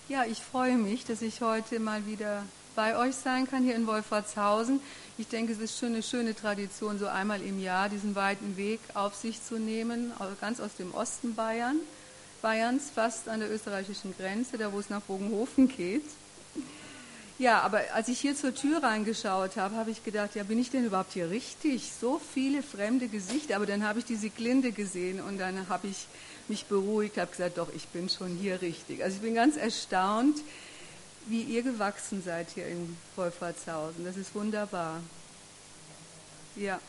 Ja, ich freue mich, dass ich heute mal wieder bei euch sein kann hier in Wolfratshausen. Ich denke, es ist schon eine schöne Tradition, so einmal im Jahr diesen weiten Weg auf sich zu nehmen, ganz aus dem Osten Bayerns, fast an der österreichischen Grenze, da wo es nach Bogenhofen geht. Ja, aber als ich hier zur Tür reingeschaut habe, habe ich gedacht, ja, bin ich denn überhaupt hier richtig? So viele fremde Gesichter, aber dann habe ich die Sieglinde gesehen und dann habe ich mich beruhigt, habe gesagt, doch, ich bin schon hier richtig. Also ich bin ganz erstaunt, wie ihr gewachsen seid hier in Wolfratshausen. Das ist wunderbar. Ja.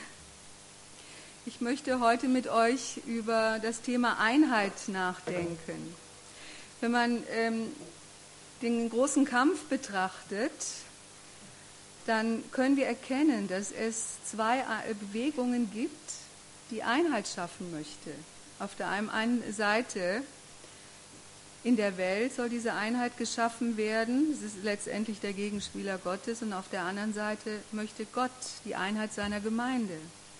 Ich möchte heute mit euch über das Thema Einheit nachdenken. Wenn man den großen Kampf betrachtet, dann können wir erkennen, dass es zwei Bewegungen gibt, die Einheit schaffen möchte. Auf der einen Seite in der Welt soll diese Einheit geschaffen werden. Es ist letztendlich der Gegenspieler Gottes. Und auf der anderen Seite möchte Gott die Einheit seiner Gemeinde.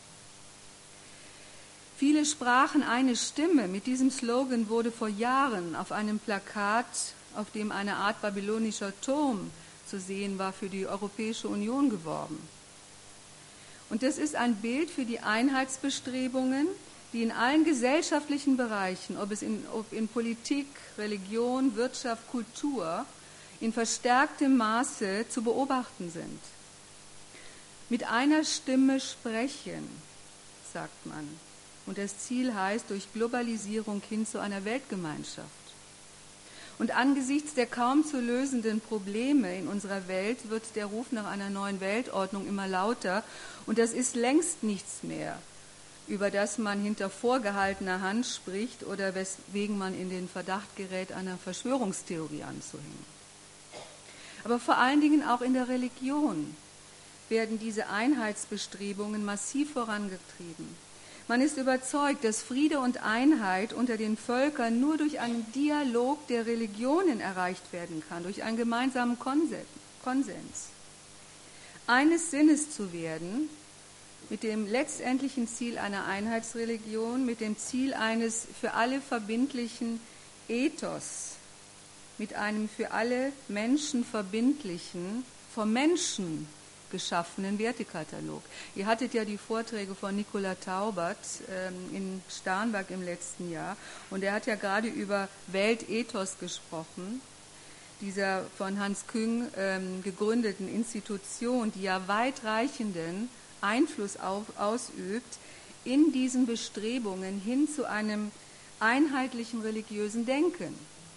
Viele sprachen eine Stimme. Mit diesem Slogan wurde vor Jahren auf einem Plakat, auf dem eine Art babylonischer Turm zu sehen war, für die Europäische Union geworben. Und das ist ein Bild für die Einheitsbestrebungen, die in allen gesellschaftlichen Bereichen, ob in Politik, Religion, Wirtschaft, Kultur, in verstärktem Maße zu beobachten sind. Mit einer Stimme sprechen, sagt man. Und das Ziel heißt, durch Globalisierung hin zu einer Weltgemeinschaft. Und angesichts der kaum zu lösenden Probleme in unserer Welt wird der Ruf nach einer neuen Weltordnung immer lauter. Und das ist längst nichts mehr, über das man hinter vorgehaltener Hand spricht oder weswegen man in den Verdacht gerät, einer Verschwörungstheorie anzuhängen. Aber vor allen Dingen auch in der Religion werden diese Einheitsbestrebungen massiv vorangetrieben. Man ist überzeugt, dass Friede und Einheit unter den Völkern nur durch einen Dialog der Religionen erreicht werden kann, durch einen gemeinsamen Konsens. Eines Sinnes zu werden, mit dem letztendlichen Ziel einer Einheitsreligion, mit dem Ziel eines für alle verbindlichen Ethos, mit einem für alle Menschen verbindlichen, vom Menschen geschaffenen Wertekatalog. Ihr hattet ja die Vorträge von Nicola Taubert in Starnberg im letzten Jahr und er hat ja gerade über Weltethos gesprochen, dieser von Hans Küng gegründeten Institution, die ja weitreichenden Einfluss ausübt in diesen Bestrebungen hin zu einem einheitlichen religiösen Denken.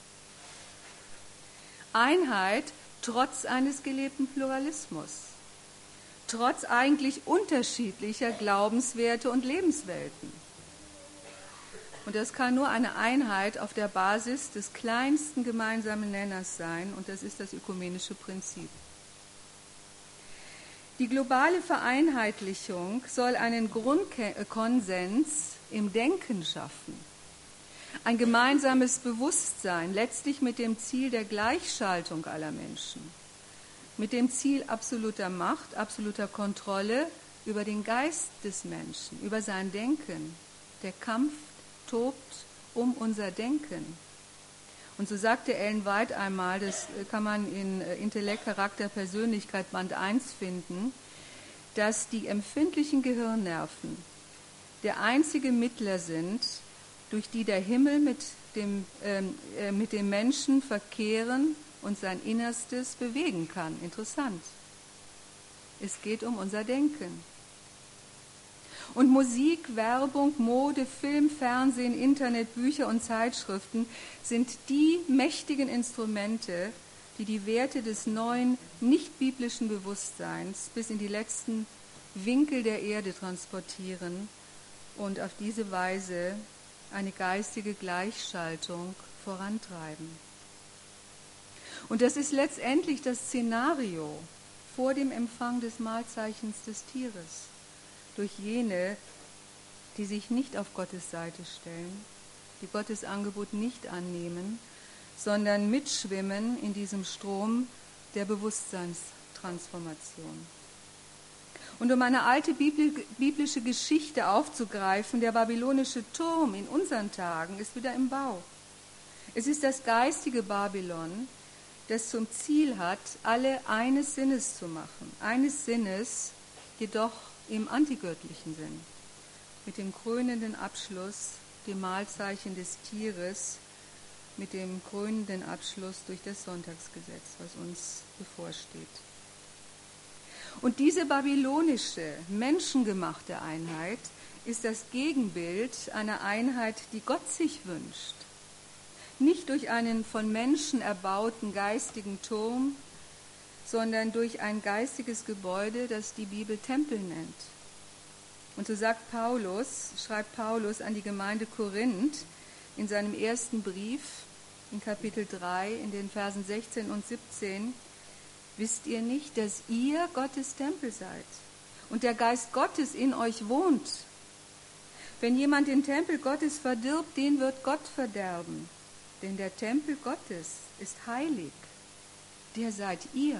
Einheit trotz eines gelebten Pluralismus, trotz eigentlich unterschiedlicher Glaubenswerte und Lebenswelten. Und das kann nur eine Einheit auf der Basis des kleinsten gemeinsamen Nenners sein, und das ist das ökumenische Prinzip. Die globale Vereinheitlichung soll einen Grundkonsens im Denken schaffen, ein gemeinsames Bewusstsein, letztlich mit dem Ziel der Gleichschaltung aller Menschen, mit dem Ziel absoluter Macht, absoluter Kontrolle über den Geist des Menschen, über sein Denken. Der Kampf tobt um unser Denken. Und so sagte Ellen White einmal, das kann man in Intellekt, Charakter, Persönlichkeit Band 1 finden, dass die empfindlichen Gehirnnerven der einzige Mittler sind, durch die der Himmel mit dem Menschen verkehren und sein Innerstes bewegen kann. Interessant. Es geht um unser Denken. Und Musik, Werbung, Mode, Film, Fernsehen, Internet, Bücher und Zeitschriften sind die mächtigen Instrumente, die die Werte des neuen, nicht-biblischen Bewusstseins bis in die letzten Winkel der Erde transportieren und auf diese Weise eine geistige Gleichschaltung vorantreiben. Und das ist letztendlich das Szenario vor dem Empfang des Mahlzeichens des Tieres durch jene, die sich nicht auf Gottes Seite stellen, die Gottes Angebot nicht annehmen, sondern mitschwimmen in diesem Strom der Bewusstseinstransformation. Und um eine alte biblische Geschichte aufzugreifen, der babylonische Turm in unseren Tagen ist wieder im Bau. Es ist das geistige Babylon, das zum Ziel hat, alle eines Sinnes zu machen. Eines Sinnes, jedoch im antigöttlichen Sinn. Mit dem krönenden Abschluss, dem Mahlzeichen des Tieres, mit dem krönenden Abschluss durch das Sonntagsgesetz, was uns bevorsteht. Und diese babylonische, menschengemachte Einheit ist das Gegenbild einer Einheit, die Gott sich wünscht. Nicht durch einen von Menschen erbauten geistigen Turm, sondern durch ein geistiges Gebäude, das die Bibel Tempel nennt. Und so schreibt Paulus an die Gemeinde Korinth in seinem ersten Brief in Kapitel 3 in den Versen 16 und 17, wisst ihr nicht, dass ihr Gottes Tempel seid und der Geist Gottes in euch wohnt? Wenn jemand den Tempel Gottes verdirbt, den wird Gott verderben. Denn der Tempel Gottes ist heilig, der seid ihr.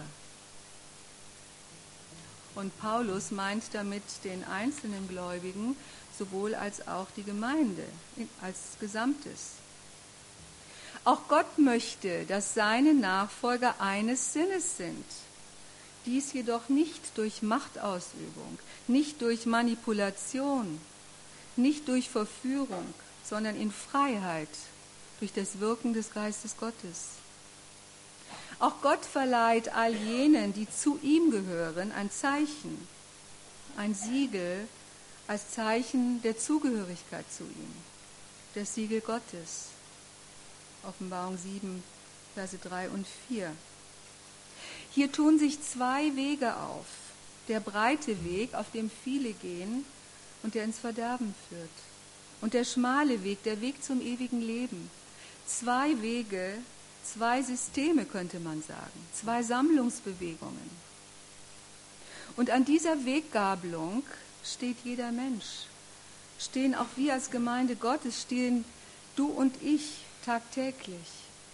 Und Paulus meint damit den einzelnen Gläubigen, sowohl als auch die Gemeinde als Gesamtes. Auch Gott möchte, dass seine Nachfolger eines Sinnes sind. Dies jedoch nicht durch Machtausübung, nicht durch Manipulation, nicht durch Verführung, sondern in Freiheit, durch das Wirken des Geistes Gottes. Auch Gott verleiht all jenen, die zu ihm gehören, ein Zeichen, ein Siegel als Zeichen der Zugehörigkeit zu ihm, das Siegel Gottes. Offenbarung 7, Verse 3 und 4. Hier tun sich zwei Wege auf. Der breite Weg, auf dem viele gehen und der ins Verderben führt. Und der schmale Weg, der Weg zum ewigen Leben. Zwei Wege, zwei Systeme könnte man sagen, zwei Sammlungsbewegungen. Und an dieser Weggabelung steht jeder Mensch. Stehen auch wir als Gemeinde Gottes, stehen du und ich tagtäglich.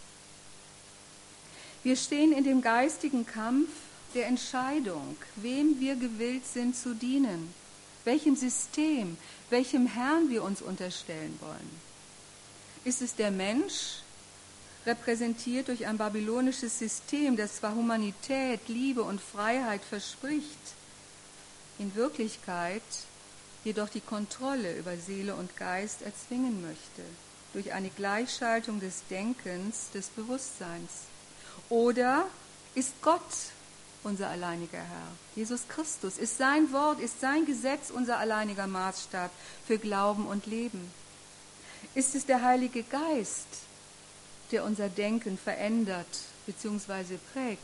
Wir stehen in dem geistigen Kampf der Entscheidung, wem wir gewillt sind zu dienen, welchem System, welchem Herrn wir uns unterstellen wollen. Ist es der Mensch, repräsentiert durch ein babylonisches System, das zwar Humanität, Liebe und Freiheit verspricht, in Wirklichkeit jedoch die Kontrolle über Seele und Geist erzwingen möchte, durch eine Gleichschaltung des Denkens, des Bewusstseins? Oder ist Gott unser alleiniger Herr? Jesus Christus, ist sein Wort, ist sein Gesetz unser alleiniger Maßstab für Glauben und Leben? Ist es der Heilige Geist, der unser Denken verändert bzw. prägt?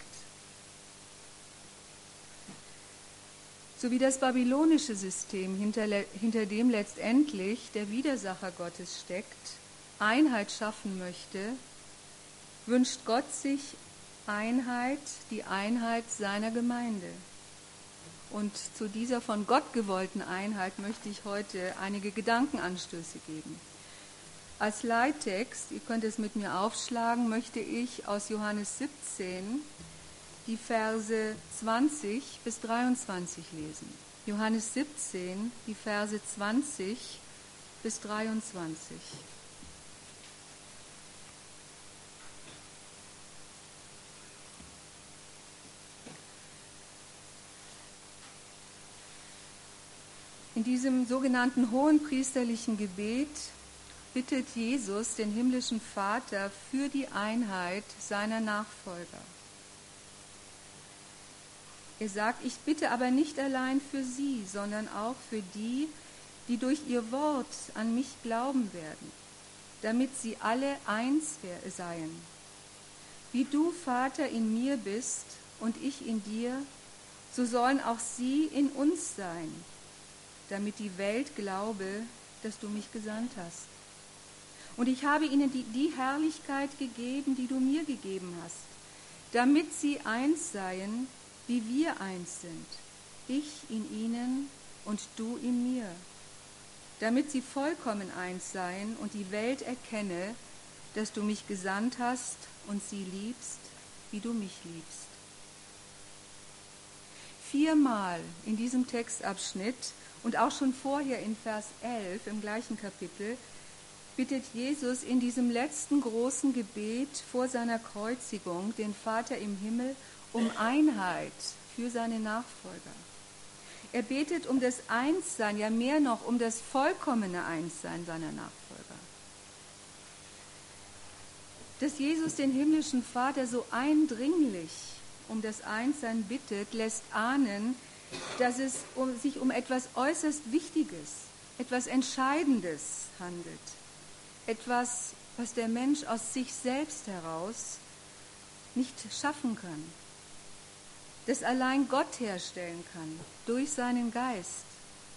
So wie das babylonische System, hinter dem letztendlich der Widersacher Gottes steckt, Einheit schaffen möchte, wünscht Gott sich Einheit, die Einheit seiner Gemeinde. Und zu dieser von Gott gewollten Einheit möchte ich heute einige Gedankenanstöße geben. Als Leittext, ihr könnt es mit mir aufschlagen, möchte ich aus Johannes 17 die Verse 20 bis 23 lesen. Johannes 17, die Verse 20 bis 23. In diesem sogenannten hohenpriesterlichen Gebet bittet Jesus den himmlischen Vater für die Einheit seiner Nachfolger. Er sagt, ich bitte aber nicht allein für sie, sondern auch für die, die durch ihr Wort an mich glauben werden, damit sie alle eins seien. Wie du, Vater, in mir bist und ich in dir, so sollen auch sie in uns sein, damit die Welt glaube, dass du mich gesandt hast. Und ich habe ihnen die Herrlichkeit gegeben, die du mir gegeben hast, damit sie eins seien, wie wir eins sind, ich in ihnen und du in mir, damit sie vollkommen eins seien und die Welt erkenne, dass du mich gesandt hast und sie liebst, wie du mich liebst. 4-mal in diesem Textabschnitt und auch schon vorher in Vers 11 im gleichen Kapitel bittet Jesus in diesem letzten großen Gebet vor seiner Kreuzigung den Vater im Himmel um Einheit für seine Nachfolger. Er betet um das Einssein, ja mehr noch um das vollkommene Einssein seiner Nachfolger. Dass Jesus den himmlischen Vater so eindringlich um das Einssein bittet, lässt ahnen, dass es sich um etwas äußerst Wichtiges, etwas Entscheidendes handelt. Etwas, was der Mensch aus sich selbst heraus nicht schaffen kann. Das allein Gott herstellen kann, durch seinen Geist.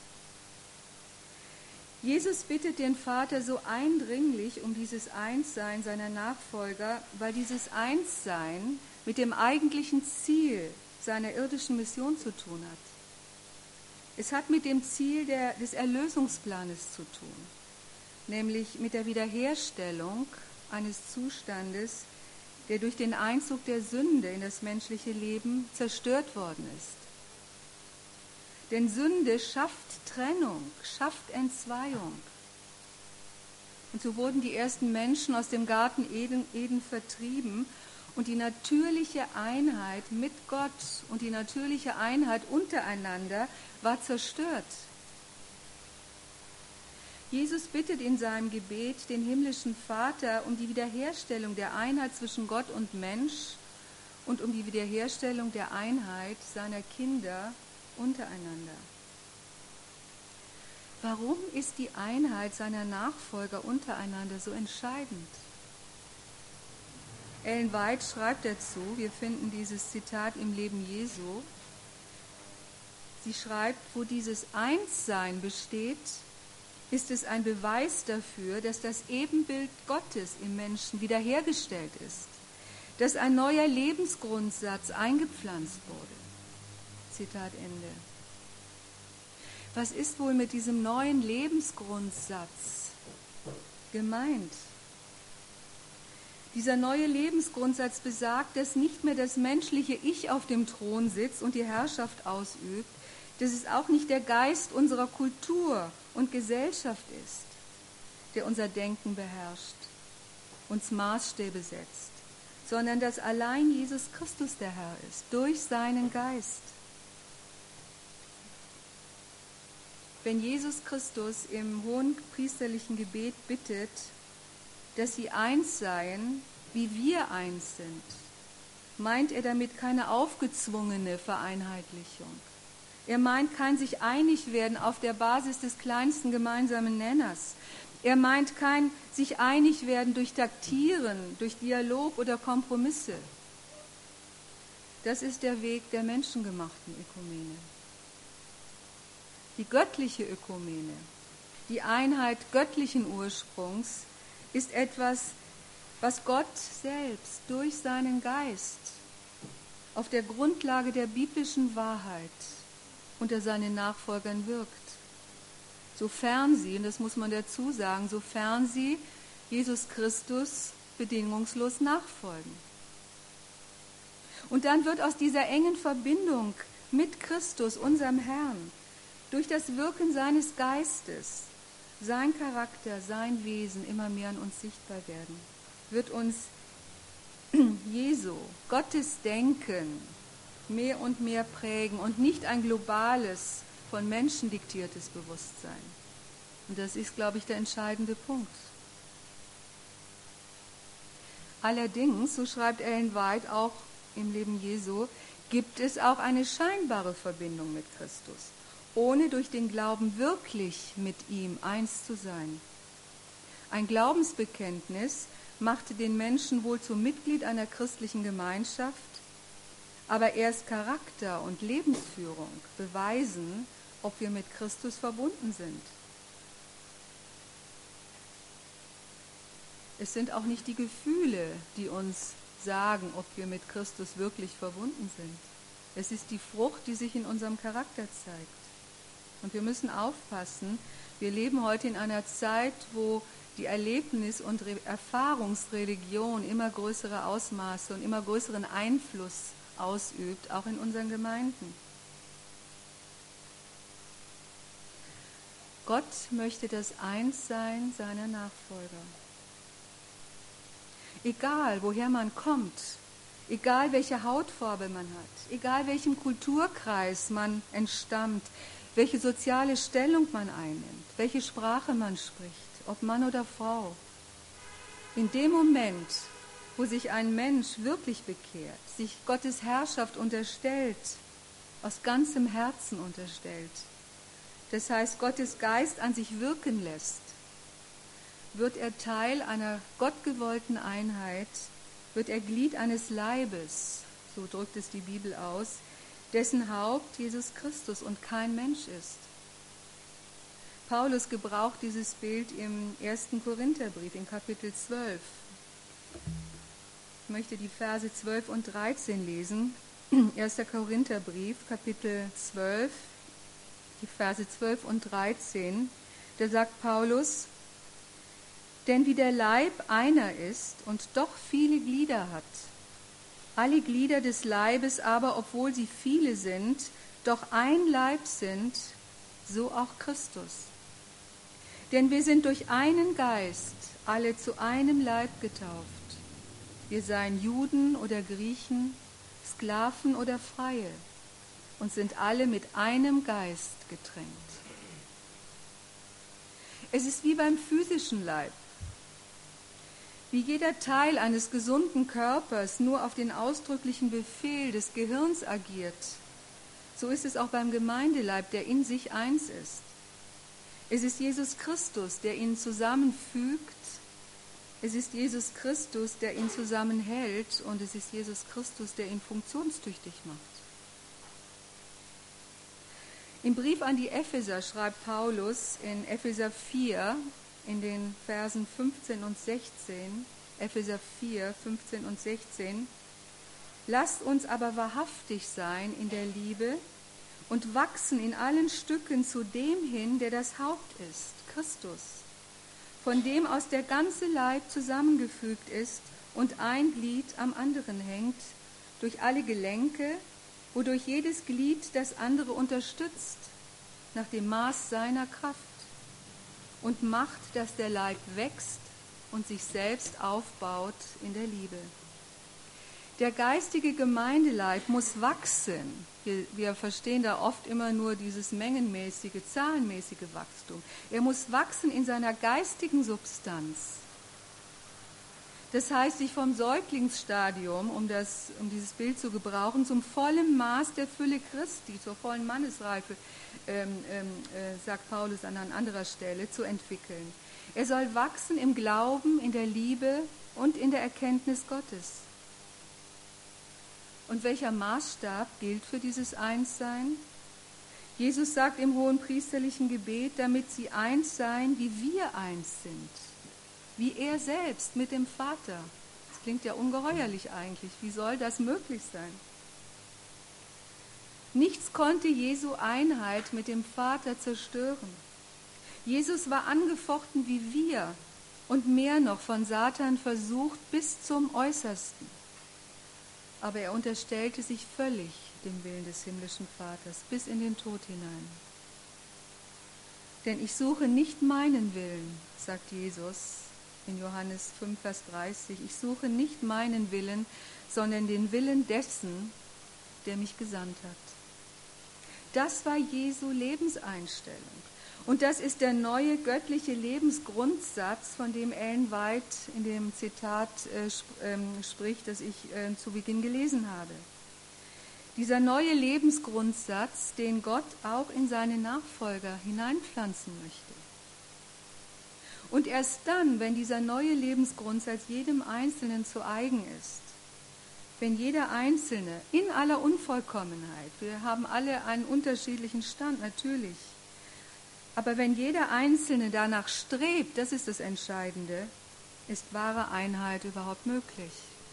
Jesus bittet den Vater so eindringlich um dieses Einssein seiner Nachfolger, weil dieses Einssein mit dem eigentlichen Ziel seiner irdischen Mission zu tun hat. Es hat mit dem Ziel des Erlösungsplanes zu tun, nämlich mit der Wiederherstellung eines Zustandes, der durch den Einzug der Sünde in das menschliche Leben zerstört worden ist. Denn Sünde schafft Trennung, schafft Entzweiung. Und so wurden die ersten Menschen aus dem Garten Eden vertrieben und die natürliche Einheit mit Gott und die natürliche Einheit untereinander war zerstört. Jesus bittet in seinem Gebet den himmlischen Vater um die Wiederherstellung der Einheit zwischen Gott und Mensch und um die Wiederherstellung der Einheit seiner Kinder untereinander. Warum ist die Einheit seiner Nachfolger untereinander so entscheidend? Ellen White schreibt dazu, wir finden dieses Zitat im Leben Jesu. Sie schreibt, wo dieses Einssein besteht, ist es ein Beweis dafür, dass das Ebenbild Gottes im Menschen wiederhergestellt ist, dass ein neuer Lebensgrundsatz eingepflanzt wurde. Zitat Ende. Was ist wohl mit diesem neuen Lebensgrundsatz gemeint? Dieser neue Lebensgrundsatz besagt, dass nicht mehr das menschliche Ich auf dem Thron sitzt und die Herrschaft ausübt, dass es auch nicht der Geist unserer Kultur und Gesellschaft ist, der unser Denken beherrscht, uns Maßstäbe setzt, sondern dass allein Jesus Christus der Herr ist, durch seinen Geist. Wenn Jesus Christus im hohen priesterlichen Gebet bittet, dass sie eins seien, wie wir eins sind, meint er damit keine aufgezwungene Vereinheitlichung. Er meint kein sich einig werden auf der Basis des kleinsten gemeinsamen Nenners. Er meint kein sich einig werden durch Taktieren, durch Dialog oder Kompromisse. Das ist der Weg der menschengemachten Ökumene. Die göttliche Ökumene, die Einheit göttlichen Ursprungs, ist etwas, was Gott selbst durch seinen Geist auf der Grundlage der biblischen Wahrheit unter seinen Nachfolgern wirkt. Sofern sie, und das muss man dazu sagen, sofern sie Jesus Christus bedingungslos nachfolgen. Und dann wird aus dieser engen Verbindung mit Christus, unserem Herrn, durch das Wirken seines Geistes, sein Charakter, sein Wesen immer mehr an uns sichtbar werden. Wird uns Jesu, Gottes Denken mehr und mehr prägen und nicht ein globales, von Menschen diktiertes Bewusstsein. Und das ist, glaube ich, der entscheidende Punkt. Allerdings, so schreibt Ellen White auch im Leben Jesu, gibt es auch eine scheinbare Verbindung mit Christus, ohne durch den Glauben wirklich mit ihm eins zu sein. Ein Glaubensbekenntnis machte den Menschen wohl zum Mitglied einer christlichen Gemeinschaft, aber erst Charakter und Lebensführung beweisen, ob wir mit Christus verbunden sind. Es sind auch nicht die Gefühle, die uns sagen, ob wir mit Christus wirklich verbunden sind. Es ist die Frucht, die sich in unserem Charakter zeigt. Und wir müssen aufpassen, wir leben heute in einer Zeit, wo die Erlebnis- und Erfahrungsreligion immer größere Ausmaße und immer größeren Einfluss ausübt, auch in unseren Gemeinden. Gott möchte das Einssein seiner Nachfolger. Egal, woher man kommt, egal welche Hautfarbe man hat, egal welchem Kulturkreis man entstammt, welche soziale Stellung man einnimmt, welche Sprache man spricht, ob Mann oder Frau. In dem Moment, wo sich ein Mensch wirklich bekehrt, sich Gottes Herrschaft unterstellt, aus ganzem Herzen unterstellt, das heißt Gottes Geist an sich wirken lässt, wird er Teil einer gottgewollten Einheit, wird er Glied eines Leibes, so drückt es die Bibel aus, dessen Haupt Jesus Christus und kein Mensch ist. Paulus gebraucht dieses Bild im 1. Korintherbrief in Kapitel 12. Ich möchte die Verse 12 und 13 lesen. 1. Korintherbrief, Kapitel 12, die Verse 12 und 13. Da sagt Paulus: Denn wie der Leib einer ist und doch viele Glieder hat, alle Glieder des Leibes aber, obwohl sie viele sind, doch ein Leib sind, so auch Christus. Denn wir sind durch einen Geist alle zu einem Leib getauft. Wir seien Juden oder Griechen, Sklaven oder Freie, und sind alle mit einem Geist getränkt. Es ist wie beim physischen Leib. Wie jeder Teil eines gesunden Körpers nur auf den ausdrücklichen Befehl des Gehirns agiert, so ist es auch beim Gemeindeleib, der in sich eins ist. Es ist Jesus Christus, der ihn zusammenfügt. Es ist Jesus Christus, der ihn zusammenhält. Und es ist Jesus Christus, der ihn funktionstüchtig macht. Im Brief an die Epheser schreibt Paulus in Epheser 4, in den Versen 15 und 16, Epheser 4, 15 und 16, lasst uns aber wahrhaftig sein in der Liebe und wachsen in allen Stücken zu dem hin, der das Haupt ist, Christus, von dem aus der ganze Leib zusammengefügt ist und ein Glied am anderen hängt, durch alle Gelenke, wodurch jedes Glied das andere unterstützt, nach dem Maß seiner Kraft, und macht, dass der Leib wächst und sich selbst aufbaut in der Liebe. Der geistige Gemeindeleib muss wachsen. Wir verstehen da oft immer nur dieses mengenmäßige, zahlenmäßige Wachstum. Er muss wachsen in seiner geistigen Substanz. Das heißt, sich vom Säuglingsstadium, um dieses Bild zu gebrauchen, zum vollen Maß der Fülle Christi, zur vollen Mannesreife, sagt Paulus an anderer Stelle, zu entwickeln. Er soll wachsen im Glauben, in der Liebe und in der Erkenntnis Gottes. Und welcher Maßstab gilt für dieses Einssein? Jesus sagt im hohenpriesterlichen Gebet, damit sie eins seien, wie wir eins sind. Wie er selbst mit dem Vater. Das klingt ja ungeheuerlich eigentlich. Wie soll das möglich sein? Nichts konnte Jesu Einheit mit dem Vater zerstören. Jesus war angefochten wie wir und mehr noch von Satan versucht bis zum Äußersten. Aber er unterstellte sich völlig dem Willen des himmlischen Vaters bis in den Tod hinein. Denn ich suche nicht meinen Willen, sagt Jesus in Johannes 5, Vers 30, ich suche nicht meinen Willen, sondern den Willen dessen, der mich gesandt hat. Das war Jesu Lebenseinstellung. Und das ist der neue göttliche Lebensgrundsatz, von dem Ellen White in dem Zitat spricht, das ich zu Beginn gelesen habe. Dieser neue Lebensgrundsatz, den Gott auch in seine Nachfolger hineinpflanzen möchte. Und erst dann, wenn dieser neue Lebensgrundsatz jedem Einzelnen zu eigen ist, wenn jeder Einzelne in aller Unvollkommenheit, wir haben alle einen unterschiedlichen Stand, natürlich, aber wenn jeder Einzelne danach strebt, das ist das Entscheidende, ist wahre Einheit überhaupt möglich.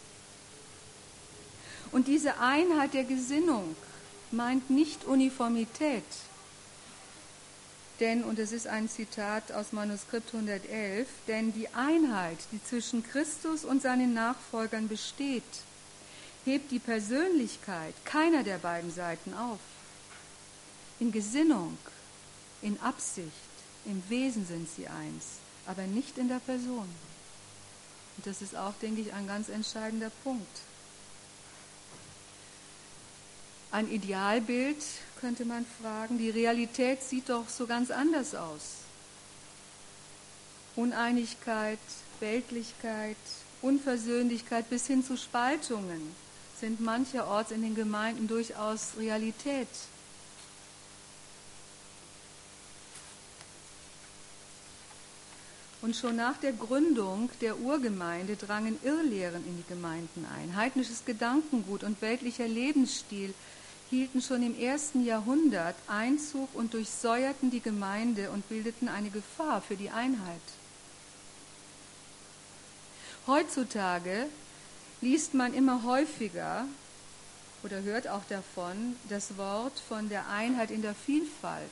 Und diese Einheit der Gesinnung meint nicht Uniformität. Denn, und es ist ein Zitat aus Manuskript 111, denn die Einheit, die zwischen Christus und seinen Nachfolgern besteht, hebt die Persönlichkeit keiner der beiden Seiten auf. In Gesinnung, in Absicht, Im Wesen sind sie eins, aber nicht in der Person. Und das ist auch, denke ich, ein ganz entscheidender Punkt. Ein Idealbild, könnte man fragen, die Realität sieht doch so ganz anders aus. Uneinigkeit, Weltlichkeit, Unversöhnlichkeit bis hin zu Spaltungen sind mancherorts in den Gemeinden durchaus Realität. Und schon nach der Gründung der Urgemeinde drangen Irrlehren in die Gemeinden ein. Heidnisches Gedankengut und weltlicher Lebensstil hielten schon im 1. Jahrhundert Einzug und durchsäuerten die Gemeinde und bildeten eine Gefahr für die Einheit. Heutzutage liest man immer häufiger oder hört auch davon das Wort von der Einheit in der Vielfalt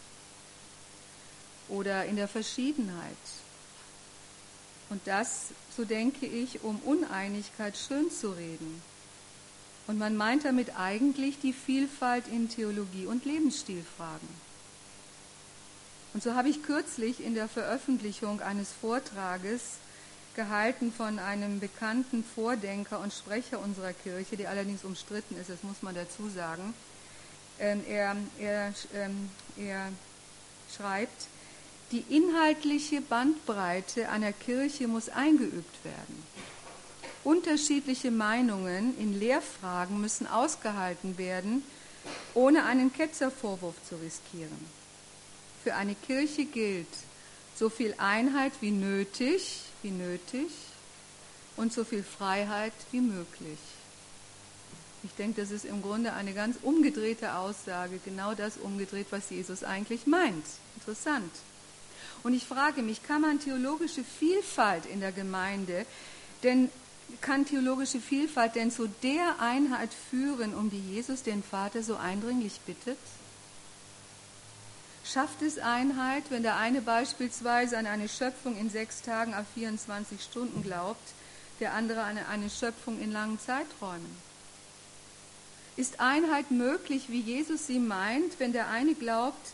oder in der Verschiedenheit. Und das, so denke ich, um Uneinigkeit schön zu reden. Und man meint damit eigentlich die Vielfalt in Theologie und Lebensstilfragen. Und so habe ich kürzlich in der Veröffentlichung eines Vortrages gehalten von einem bekannten Vordenker und Sprecher unserer Kirche, der allerdings umstritten ist, das muss man dazu sagen. Er schreibt, die inhaltliche Bandbreite einer Kirche muss eingeübt werden. Unterschiedliche Meinungen in Lehrfragen müssen ausgehalten werden, ohne einen Ketzervorwurf zu riskieren. Für eine Kirche gilt so viel Einheit wie nötig und so viel Freiheit wie möglich. Ich denke, das ist im Grunde eine ganz umgedrehte Aussage, genau das umgedreht, was Jesus eigentlich meint. Interessant. Und ich frage mich, kann man theologische Vielfalt in der Gemeinde, kann theologische Vielfalt denn zu der Einheit führen, um die Jesus den Vater so eindringlich bittet? Schafft es Einheit, wenn der eine beispielsweise an eine Schöpfung in 6 Tagen auf 24 Stunden glaubt, der andere an eine Schöpfung in langen Zeiträumen? Ist Einheit möglich, wie Jesus sie meint, wenn der eine glaubt,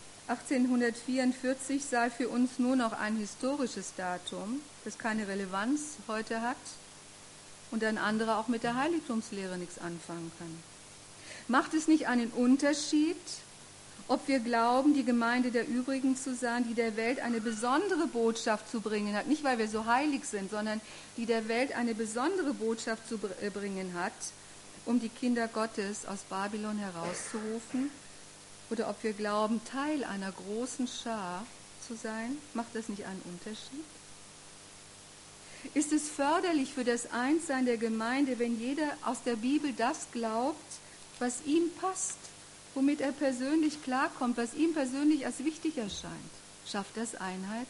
1844 sei für uns nur noch ein historisches Datum, das keine Relevanz heute hat, und ein anderer auch mit der Heiligtumslehre nichts anfangen kann? Macht es nicht einen Unterschied, ob wir glauben, die Gemeinde der Übrigen zu sein, die der Welt eine besondere Botschaft zu bringen hat, nicht weil wir so heilig sind, sondern die der Welt eine besondere Botschaft zu bringen hat, um die Kinder Gottes aus Babylon herauszurufen, oder ob wir glauben, Teil einer großen Schar zu sein? Macht das nicht einen Unterschied? Ist es förderlich für das Einssein der Gemeinde, wenn jeder aus der Bibel das glaubt, was ihm passt, womit er persönlich klarkommt, was ihm persönlich als wichtig erscheint? Schafft das Einheit?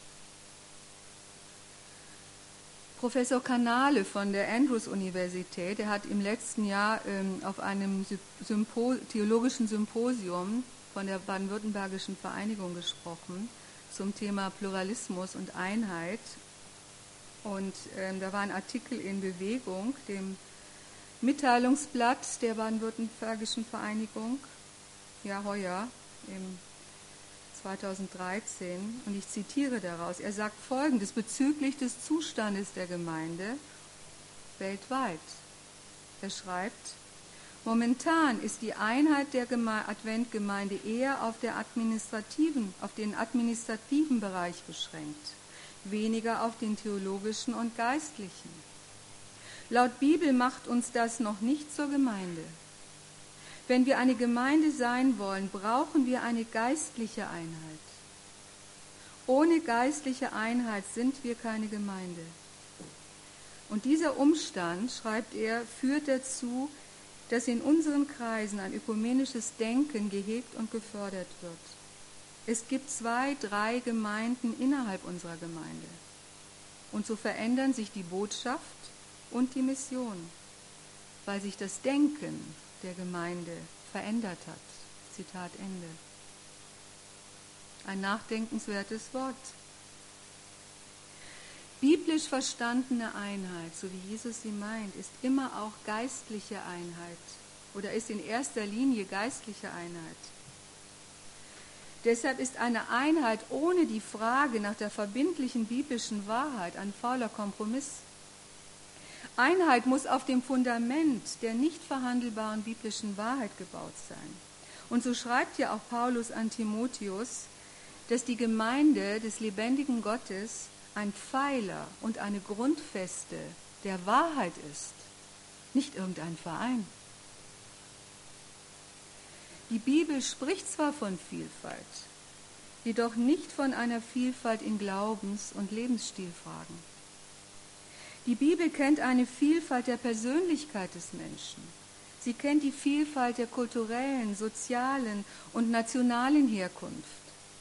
Professor Canale von der Andrews-Universität, der hat im letzten Jahr auf einem theologischen Symposium von der Baden-Württembergischen Vereinigung gesprochen zum Thema Pluralismus und Einheit. Und da war ein Artikel in Bewegung, dem Mitteilungsblatt der Baden-Württembergischen Vereinigung, ja heuer, im 2013, und ich zitiere daraus. Er sagt Folgendes bezüglich des Zustandes der Gemeinde weltweit. Er schreibt, momentan ist die Einheit der Adventgemeinde eher auf den administrativen Bereich beschränkt, weniger auf den theologischen und geistlichen. Laut Bibel macht uns das noch nicht zur Gemeinde. Wenn wir eine Gemeinde sein wollen, brauchen wir eine geistliche Einheit. Ohne geistliche Einheit sind wir keine Gemeinde. Und dieser Umstand, schreibt er, führt dazu, dass in unseren Kreisen ein ökumenisches Denken gehegt und gefördert wird. Es gibt 2, 3 Gemeinden innerhalb unserer Gemeinde. Und so verändern sich die Botschaft und die Mission, weil sich das Denken der Gemeinde verändert hat. Zitat Ende. Ein nachdenkenswertes Wort. Biblisch verstandene Einheit, so wie Jesus sie meint, ist immer auch geistliche Einheit oder ist in erster Linie geistliche Einheit. Deshalb ist eine Einheit ohne die Frage nach der verbindlichen biblischen Wahrheit ein fauler Kompromiss. Einheit muss auf dem Fundament der nicht verhandelbaren biblischen Wahrheit gebaut sein. Und so schreibt ja auch Paulus an Timotheus, dass die Gemeinde des lebendigen Gottes ein Pfeiler und eine Grundfeste der Wahrheit ist, nicht irgendein Verein. Die Bibel spricht zwar von Vielfalt, jedoch nicht von einer Vielfalt in Glaubens- und Lebensstilfragen. Die Bibel kennt eine Vielfalt der Persönlichkeit des Menschen. Sie kennt die Vielfalt der kulturellen, sozialen und nationalen Herkunft.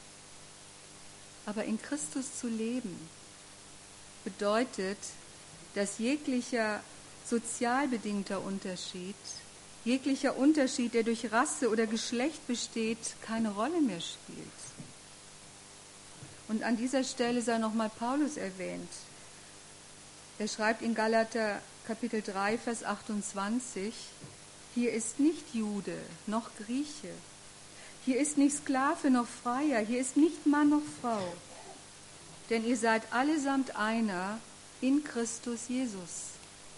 Aber in Christus zu leben bedeutet, dass jeglicher sozial bedingter Unterschied, jeglicher Unterschied, der durch Rasse oder Geschlecht besteht, keine Rolle mehr spielt. Und an dieser Stelle sei nochmal Paulus erwähnt. Er schreibt in Galater Kapitel 3, Vers 28, hier ist nicht Jude noch Grieche, hier ist nicht Sklave noch Freier, hier ist nicht Mann noch Frau, denn ihr seid allesamt einer in Christus Jesus.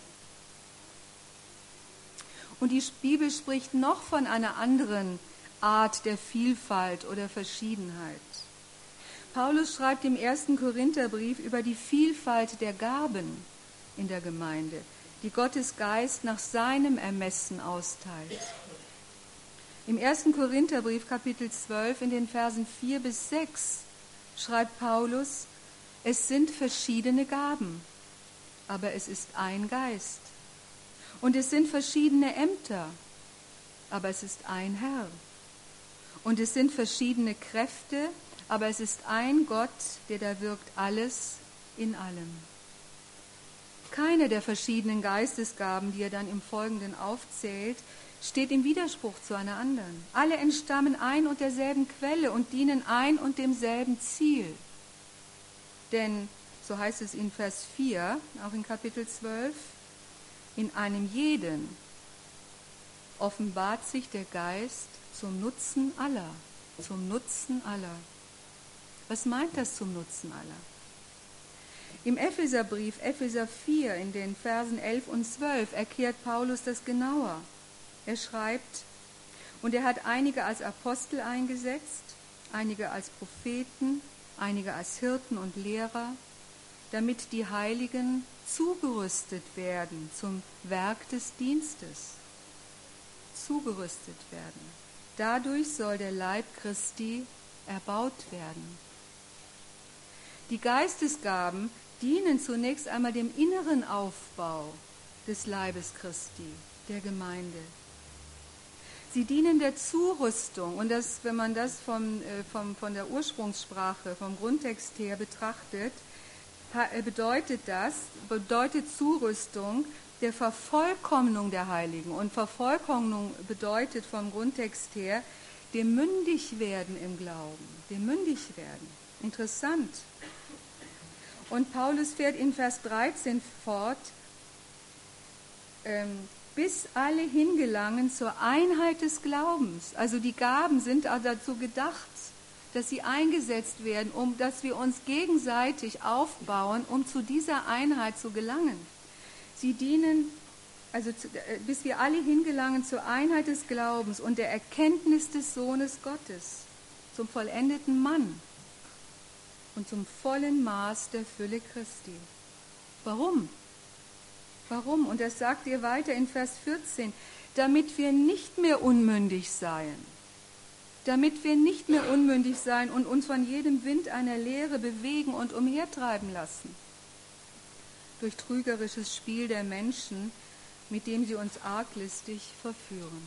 Und die Bibel spricht noch von einer anderen Art der Vielfalt oder Verschiedenheit. Paulus schreibt im 1. Korintherbrief über die Vielfalt der Gaben in der Gemeinde, die Gottes Geist nach seinem Ermessen austeilt. Im 1. Korintherbrief, Kapitel 12, in den Versen 4 bis 6, schreibt Paulus, es sind verschiedene Gaben, aber es ist ein Geist. Und es sind verschiedene Ämter, aber es ist ein Herr. Und es sind verschiedene Kräfte, aber es ist ein Gott, der da wirkt alles in allem. Keine der verschiedenen Geistesgaben, die er dann im Folgenden aufzählt, steht im Widerspruch zu einer anderen. Alle entstammen ein und derselben Quelle und dienen ein und demselben Ziel. Denn, so heißt es in Vers 4, auch in Kapitel 12, in einem jeden offenbart sich der Geist zum Nutzen aller. Zum Nutzen aller. Was meint das zum Nutzen aller? Im Epheserbrief, Epheser 4, in den Versen 11 und 12, erklärt Paulus das genauer. Er schreibt, und er hat einige als Apostel eingesetzt, einige als Propheten, einige als Hirten und Lehrer, damit die Heiligen zugerüstet werden zum Werk des Dienstes. Zugerüstet werden. Dadurch soll der Leib Christi erbaut werden. Die Geistesgaben dienen zunächst einmal dem inneren Aufbau des Leibes Christi, der Gemeinde. Sie dienen der Zurüstung und das, wenn man das von der Ursprungssprache, vom Grundtext her betrachtet, bedeutet Zurüstung der Vervollkommnung der Heiligen. Und Vervollkommnung bedeutet vom Grundtext her dem Mündigwerden im Glauben, dem Mündigwerden. Interessant. Und Paulus fährt in Vers 13 fort, bis alle hingelangen zur Einheit des Glaubens. Also die Gaben sind dazu gedacht, dass sie eingesetzt werden, dass wir uns gegenseitig aufbauen, um zu dieser Einheit zu gelangen. Sie dienen, bis wir alle hingelangen zur Einheit des Glaubens und der Erkenntnis des Sohnes Gottes, zum vollendeten Mann und zum vollen Maß der Fülle Christi. Warum? Warum? Und das sagt ihr weiter in Vers 14, damit wir nicht mehr unmündig seien. Damit wir nicht mehr unmündig sein und uns von jedem Wind einer Lehre bewegen und umhertreiben lassen. Durch trügerisches Spiel der Menschen, mit dem sie uns arglistig verführen.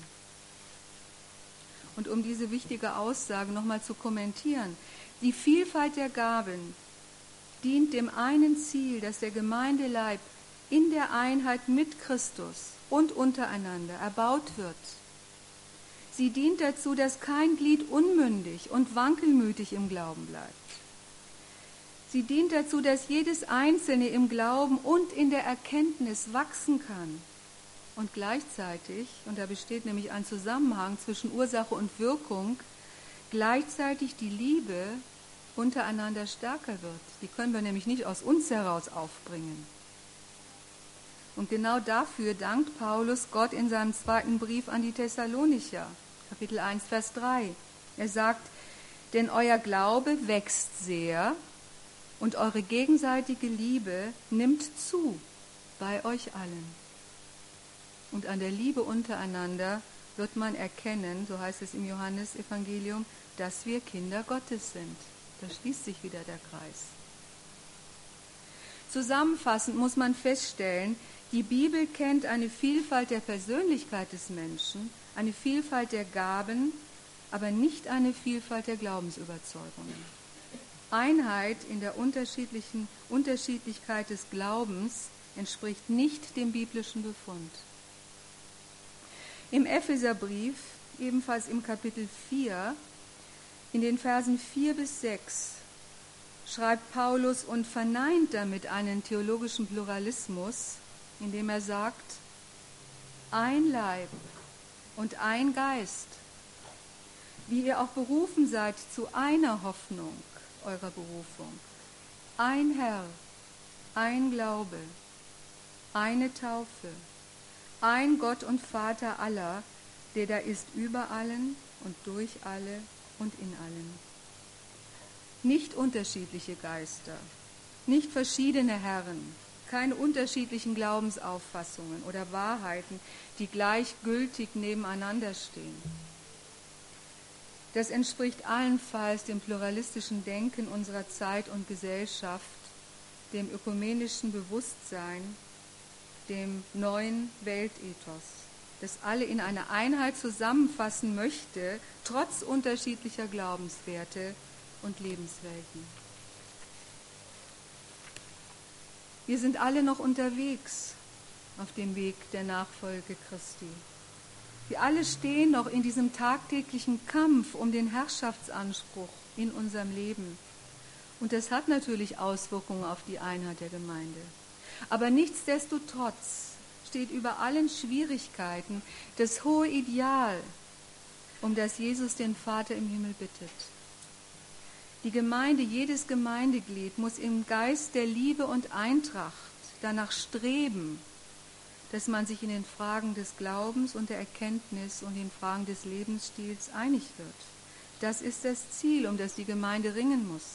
Und um diese wichtige Aussage nochmal zu kommentieren, die Vielfalt der Gaben dient dem einen Ziel, dass der Gemeindeleib in der Einheit mit Christus und untereinander erbaut wird. Sie dient dazu, dass kein Glied unmündig und wankelmütig im Glauben bleibt. Sie dient dazu, dass jedes Einzelne im Glauben und in der Erkenntnis wachsen kann. Und gleichzeitig, und da besteht nämlich ein Zusammenhang zwischen Ursache und Wirkung, gleichzeitig die Liebe untereinander stärker wird. Die können wir nämlich nicht aus uns heraus aufbringen. Und genau dafür dankt Paulus Gott in seinem zweiten Brief an die Thessalonicher, Kapitel 1, Vers 3. Er sagt, denn euer Glaube wächst sehr und eure gegenseitige Liebe nimmt zu bei euch allen. Und an der Liebe untereinander wird man erkennen, so heißt es im Johannesevangelium, dass wir Kinder Gottes sind. Da schließt sich wieder der Kreis. Zusammenfassend muss man feststellen, die Bibel kennt eine Vielfalt der Persönlichkeit des Menschen, eine Vielfalt der Gaben, aber nicht eine Vielfalt der Glaubensüberzeugungen. Einheit in der Unterschiedlichkeit des Glaubens entspricht nicht dem biblischen Befund. Im Epheserbrief, ebenfalls im Kapitel 4, in den Versen 4 bis 6, schreibt Paulus und verneint damit einen theologischen Pluralismus, indem er sagt, ein Leib und ein Geist, wie ihr auch berufen seid zu einer Hoffnung eurer Berufung. Ein Herr, ein Glaube, eine Taufe, ein Gott und Vater aller, der da ist über allen und durch alle und in allen. Nicht unterschiedliche Geister, nicht verschiedene Herren, keine unterschiedlichen Glaubensauffassungen oder Wahrheiten, die gleichgültig nebeneinander stehen. Das entspricht allenfalls dem pluralistischen Denken unserer Zeit und Gesellschaft, dem ökumenischen Bewusstsein, dem neuen Weltethos, das alle in eine Einheit zusammenfassen möchte, trotz unterschiedlicher Glaubenswerte und Lebenswelten. Wir sind alle noch unterwegs auf dem Weg der Nachfolge Christi. Wir alle stehen noch in diesem tagtäglichen Kampf um den Herrschaftsanspruch in unserem Leben. Und das hat natürlich Auswirkungen auf die Einheit der Gemeinde. Aber nichtsdestotrotz steht über allen Schwierigkeiten das hohe Ideal, um das Jesus den Vater im Himmel bittet. Die Gemeinde, jedes Gemeindeglied muss im Geist der Liebe und Eintracht danach streben, dass man sich in den Fragen des Glaubens und der Erkenntnis und den Fragen des Lebensstils einig wird. Das ist das Ziel, um das die Gemeinde ringen muss.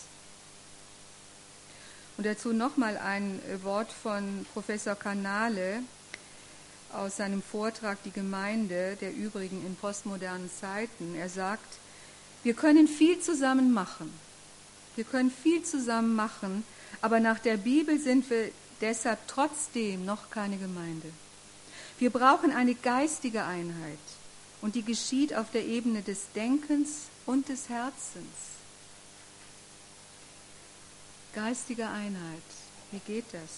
Und dazu nochmal ein Wort von Professor Canale aus seinem Vortrag Die Gemeinde der Übrigen in postmodernen Zeiten. Er sagt, wir können viel zusammen machen. Wir können viel zusammen machen, aber nach der Bibel sind wir deshalb trotzdem noch keine Gemeinde. Wir brauchen eine geistige Einheit und die geschieht auf der Ebene des Denkens und des Herzens. Geistige Einheit, wie geht das?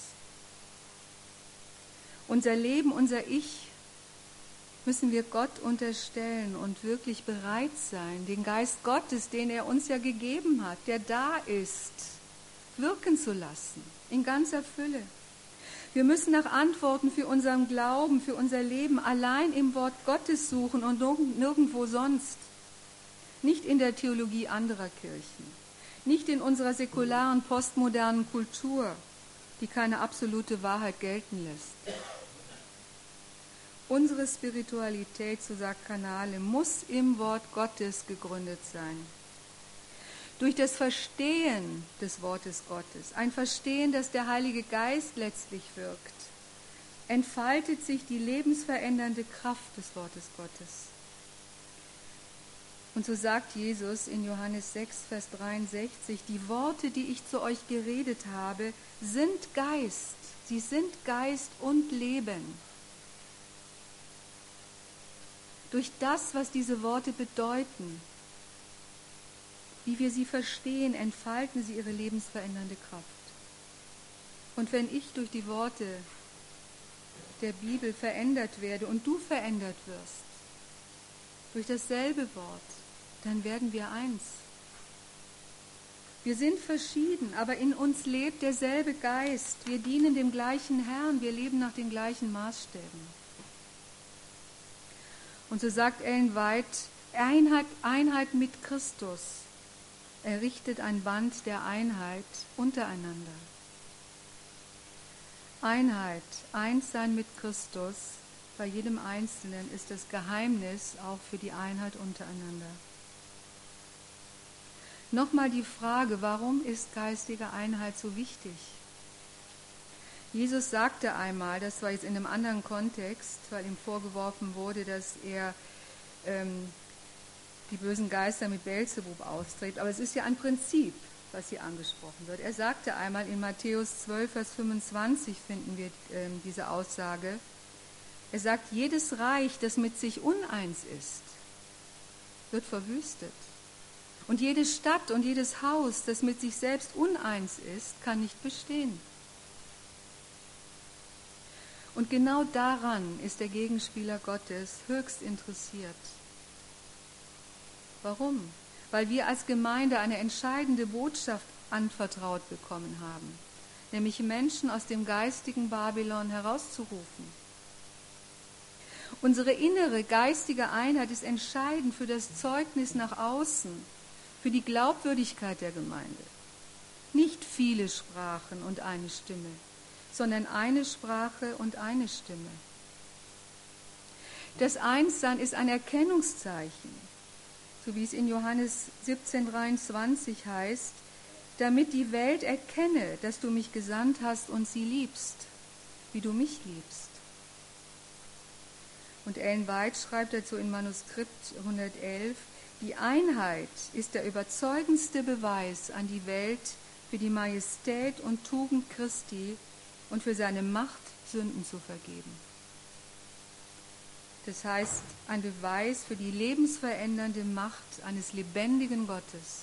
Unser Leben, unser Ich müssen wir Gott unterstellen und wirklich bereit sein, den Geist Gottes, den er uns ja gegeben hat, der da ist, wirken zu lassen, in ganzer Fülle. Wir müssen nach Antworten für unseren Glauben, für unser Leben allein im Wort Gottes suchen und nirgendwo sonst. Nicht in der Theologie anderer Kirchen, nicht in unserer säkularen, postmodernen Kultur, die keine absolute Wahrheit gelten lässt. Unsere Spiritualität, so sagt Canale, muss im Wort Gottes gegründet sein. Durch das Verstehen des Wortes Gottes, ein Verstehen, das der Heilige Geist letztlich wirkt, entfaltet sich die lebensverändernde Kraft des Wortes Gottes. Und so sagt Jesus in Johannes 6, Vers 63, die Worte, die ich zu euch geredet habe, sind Geist. Sie sind Geist und Leben. Durch das, was diese Worte bedeuten, wie wir sie verstehen, entfalten sie ihre lebensverändernde Kraft. Und wenn ich durch die Worte der Bibel verändert werde und du verändert wirst, durch dasselbe Wort, dann werden wir eins. Wir sind verschieden, aber in uns lebt derselbe Geist. Wir dienen dem gleichen Herrn, wir leben nach den gleichen Maßstäben. Und so sagt Ellen White, Einheit mit Christus errichtet ein Band der Einheit untereinander. Einheit, Einssein mit Christus bei jedem Einzelnen ist das Geheimnis auch für die Einheit untereinander. Nochmal die Frage, warum ist geistige Einheit so wichtig? Jesus sagte einmal, das war jetzt in einem anderen Kontext, weil ihm vorgeworfen wurde, dass er die bösen Geister mit Beelzebub austreibt. Aber es ist ja ein Prinzip, was hier angesprochen wird. Er sagte einmal in Matthäus 12, Vers 25 finden wir diese Aussage. Er sagt, jedes Reich, das mit sich uneins ist, wird verwüstet. Und jede Stadt und jedes Haus, das mit sich selbst uneins ist, kann nicht bestehen. Und genau daran ist der Gegenspieler Gottes höchst interessiert. Warum? Weil wir als Gemeinde eine entscheidende Botschaft anvertraut bekommen haben, nämlich Menschen aus dem geistigen Babylon herauszurufen. Unsere innere geistige Einheit ist entscheidend für das Zeugnis nach außen, für die Glaubwürdigkeit der Gemeinde. Nicht viele Sprachen und eine Stimme, sondern eine Sprache und eine Stimme. Das Einssein ist ein Erkennungszeichen, so wie es in Johannes 17,23 heißt, damit die Welt erkenne, dass du mich gesandt hast und sie liebst, wie du mich liebst. Und Ellen White schreibt dazu in Manuskript 111, die Einheit ist der überzeugendste Beweis an die Welt für die Majestät und Tugend Christi und für seine Macht, Sünden zu vergeben. Das heißt, ein Beweis für die lebensverändernde Macht eines lebendigen Gottes.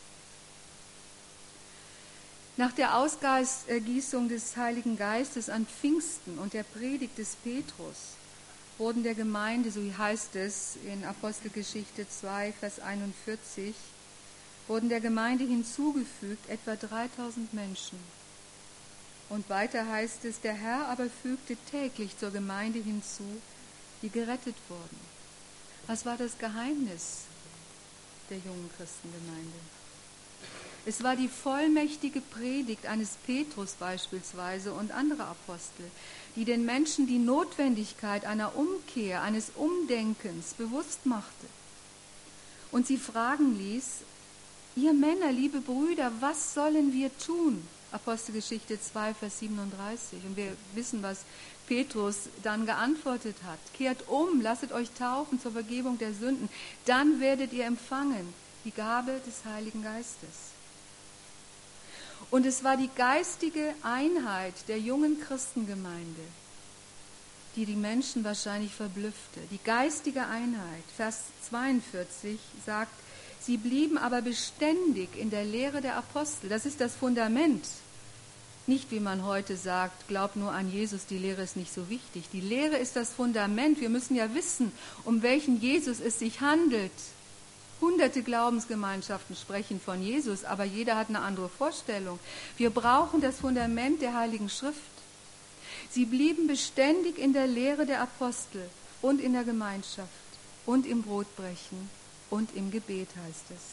Nach der Ausgießung des Heiligen Geistes an Pfingsten und der Predigt des Petrus wurden der Gemeinde, so heißt es in Apostelgeschichte 2, Vers 41, wurden der Gemeinde hinzugefügt etwa 3000 Menschen. Und weiter heißt es, der Herr aber fügte täglich zur Gemeinde hinzu, die gerettet wurden. Was war das Geheimnis der jungen Christengemeinde? Es war die vollmächtige Predigt eines Petrus beispielsweise und anderer Apostel, die den Menschen die Notwendigkeit einer Umkehr, eines Umdenkens bewusst machte und sie fragen ließ, ihr Männer, liebe Brüder, was sollen wir tun? Apostelgeschichte 2, Vers 37. Und wir wissen, was Petrus dann geantwortet hat. Kehrt um, lasset euch taufen zur Vergebung der Sünden, dann werdet ihr empfangen die Gabe des Heiligen Geistes. Und es war die geistige Einheit der jungen Christengemeinde, die die Menschen wahrscheinlich verblüffte. Die geistige Einheit, Vers 42 sagt, sie blieben aber beständig in der Lehre der Apostel. Das ist das Fundament. Nicht, wie man heute sagt, glaub nur an Jesus, die Lehre ist nicht so wichtig. Die Lehre ist das Fundament. Wir müssen ja wissen, um welchen Jesus es sich handelt. Hunderte Glaubensgemeinschaften sprechen von Jesus, aber jeder hat eine andere Vorstellung. Wir brauchen das Fundament der Heiligen Schrift. Sie blieben beständig in der Lehre der Apostel und in der Gemeinschaft und im Brotbrechen und im Gebet, heißt es.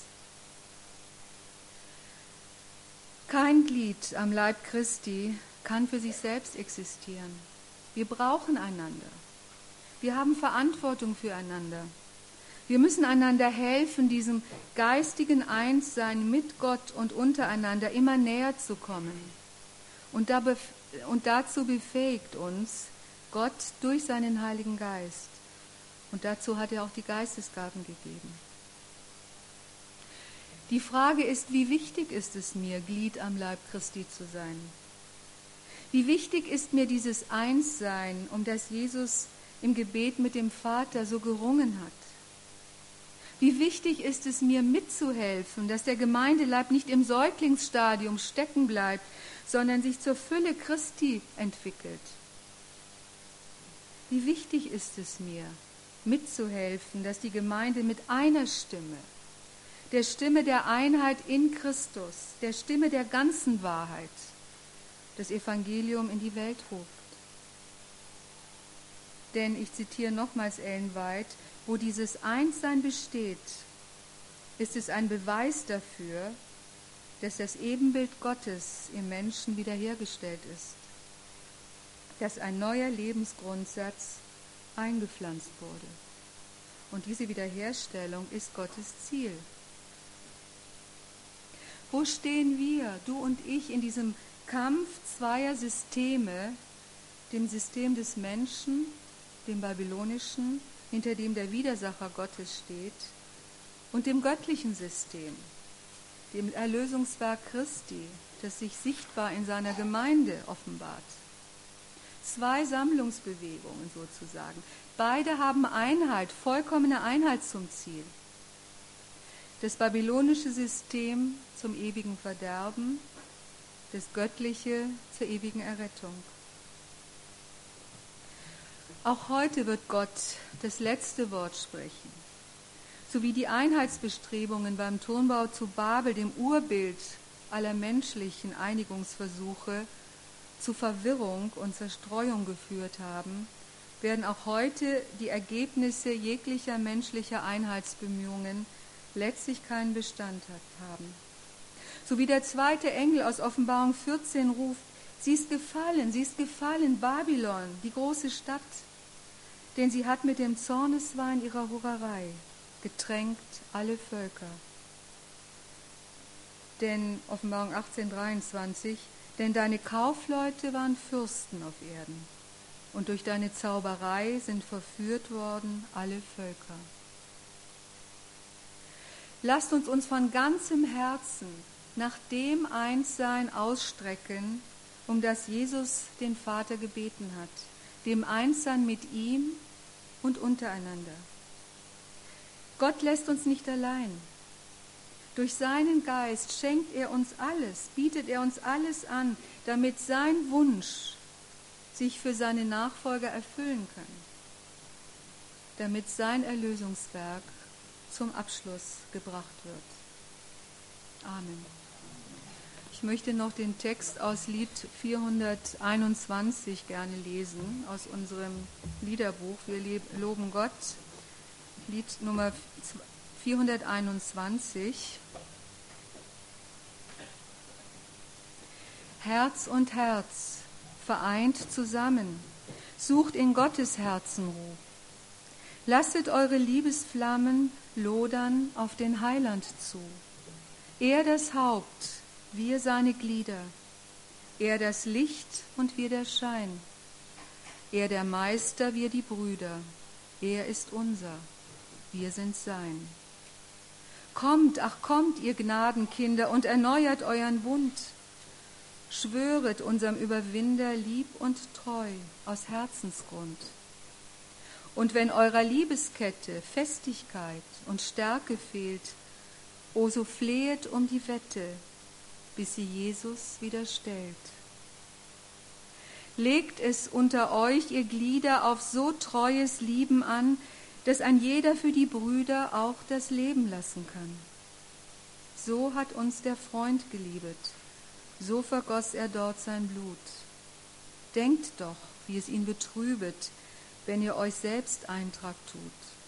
Kein Glied am Leib Christi kann für sich selbst existieren. Wir brauchen einander. Wir haben Verantwortung füreinander. Wir müssen einander helfen, diesem geistigen Einssein mit Gott und untereinander immer näher zu kommen. Und dazu befähigt uns Gott durch seinen Heiligen Geist. Und dazu hat er auch die Geistesgaben gegeben. Die Frage ist, wie wichtig ist es mir, Glied am Leib Christi zu sein? Wie wichtig ist mir dieses Einssein, um das Jesus im Gebet mit dem Vater so gerungen hat? Wie wichtig ist es mir mitzuhelfen, dass der Gemeindeleib nicht im Säuglingsstadium stecken bleibt, sondern sich zur Fülle Christi entwickelt? Wie wichtig ist es mir, mitzuhelfen, dass die Gemeinde mit einer Stimme, der Stimme der Einheit in Christus, der Stimme der ganzen Wahrheit, das Evangelium in die Welt ruft? Denn, ich zitiere nochmals Ellen White, wo dieses Einssein besteht, ist es ein Beweis dafür, dass das Ebenbild Gottes im Menschen wiederhergestellt ist, dass ein neuer Lebensgrundsatz eingepflanzt wurde. Und diese Wiederherstellung ist Gottes Ziel. Wo stehen wir, du und ich, in diesem Kampf zweier Systeme, dem System des Menschen, dem babylonischen, hinter dem der Widersacher Gottes steht, und dem göttlichen System, dem Erlösungswerk Christi, das sich sichtbar in seiner Gemeinde offenbart? Zwei Sammlungsbewegungen sozusagen. Beide haben Einheit, vollkommene Einheit zum Ziel. Das babylonische System zum ewigen Verderben, das göttliche zur ewigen Errettung. Auch heute wird Gott das letzte Wort sprechen, sowie die Einheitsbestrebungen beim Turmbau zu Babel, dem Urbild aller menschlichen Einigungsversuche, zu Verwirrung und Zerstreuung geführt haben, werden auch heute die Ergebnisse jeglicher menschlicher Einheitsbemühungen letztlich keinen Bestand haben. So wie der zweite Engel aus Offenbarung 14 ruft: sie ist gefallen, Babylon, die große Stadt, denn sie hat mit dem Zorneswein ihrer Hurerei getränkt alle Völker. Denn, Offenbarung 18,23, denn deine Kaufleute waren Fürsten auf Erden, und durch deine Zauberei sind verführt worden alle Völker. Lasst uns von ganzem Herzen nach dem Einssein ausstrecken, um das Jesus den Vater gebeten hat, dem Einssein mit ihm und untereinander. Gott lässt uns nicht allein. Durch seinen Geist schenkt er uns alles, bietet er uns alles an, damit sein Wunsch sich für seine Nachfolger erfüllen kann, damit sein Erlösungswerk zum Abschluss gebracht wird. Amen. Ich möchte noch den Text aus Lied 421 gerne lesen, aus unserem Liederbuch. Wir loben Gott. Lied Nummer 421. Herz und Herz, vereint zusammen, sucht in Gottes Herzen Ruhe. Lasset eure Liebesflammen lodern auf den Heiland zu. Er das Haupt, wir seine Glieder. Er das Licht und wir der Schein. Er der Meister, wir die Brüder. Er ist unser, wir sind sein. Kommt, ach kommt, ihr Gnadenkinder, und erneuert euren Bund. Schwöret unserem Überwinder lieb und treu aus Herzensgrund. Und wenn eurer Liebeskette Festigkeit und Stärke fehlt, o so flehet um die Wette, bis sie Jesus wieder stellt. Legt es unter euch, ihr Glieder, auf so treues Lieben an, dass ein jeder für die Brüder auch das Leben lassen kann. So hat uns der Freund geliebet, so vergoss er dort sein Blut. Denkt doch, wie es ihn betrübet, wenn ihr euch selbst Eintrag tut.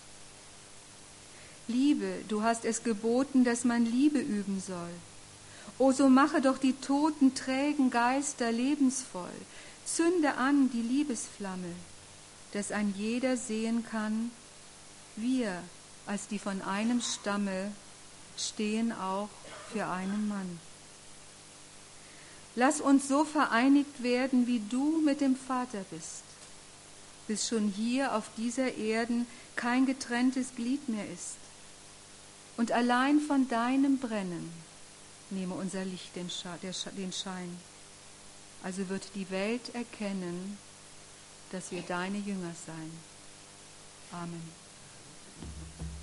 Liebe, du hast es geboten, dass man Liebe üben soll. O, so mache doch die toten, trägen Geister lebensvoll. Zünde an die Liebesflamme, dass ein jeder sehen kann, wir als die von einem Stamme stehen auch für einen Mann. Lass uns so vereinigt werden, wie du mit dem Vater bist, bis schon hier auf dieser Erden kein getrenntes Glied mehr ist. Und allein von deinem Brennen nehme unser Licht den Schein. Also wird die Welt erkennen, dass wir deine Jünger seien. Amen.